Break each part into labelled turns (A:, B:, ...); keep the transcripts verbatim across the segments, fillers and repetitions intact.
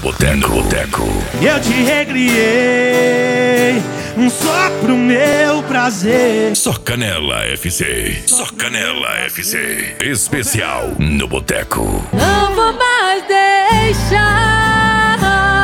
A: boteco, no boteco.
B: Eu te recriei só pro meu prazer.
A: Só Canela F C. Só Canela F C. Especial no boteco.
C: Não vou mais deixar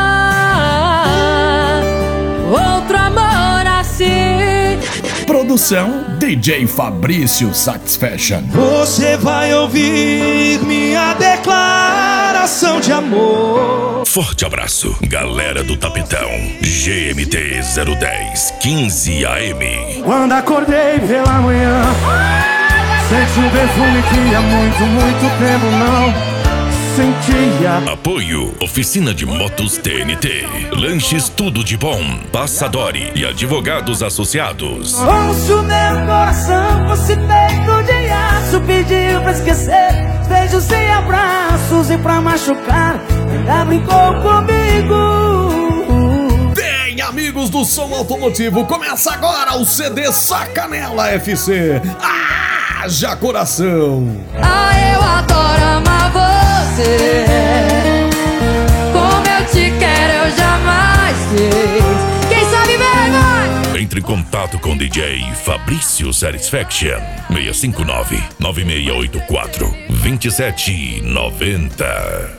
C: outro amor assim.
D: Produção D J Fabrício Satisfaction.
B: Você vai ouvir minha declaração de amor.
A: Forte abraço, galera do Tapetão. G M T zero dez quinze A M.
B: Quando acordei pela manhã, senti um perfume que há muito, muito tempo não sentia.
A: Apoio Oficina de Motos T N T, Lanches Tudo de Bom, Passadori e Advogados Associados.
B: Ouço meu coração, fosse feito de aço, pediu pra esquecer beijos e abraços, e pra machucar ainda brincou comigo.
D: Bem, amigos do som automotivo, começa agora o C D Só Canela F C. Haja coração.
C: Ah, eu adoro amar você. Como eu te quero, eu jamais fiz. Quem sabe bem, vai!
A: Entre em contato com D J Fabrício Satisfaction. seis cinco nove, nove seis oito quatro, dois sete nove zero.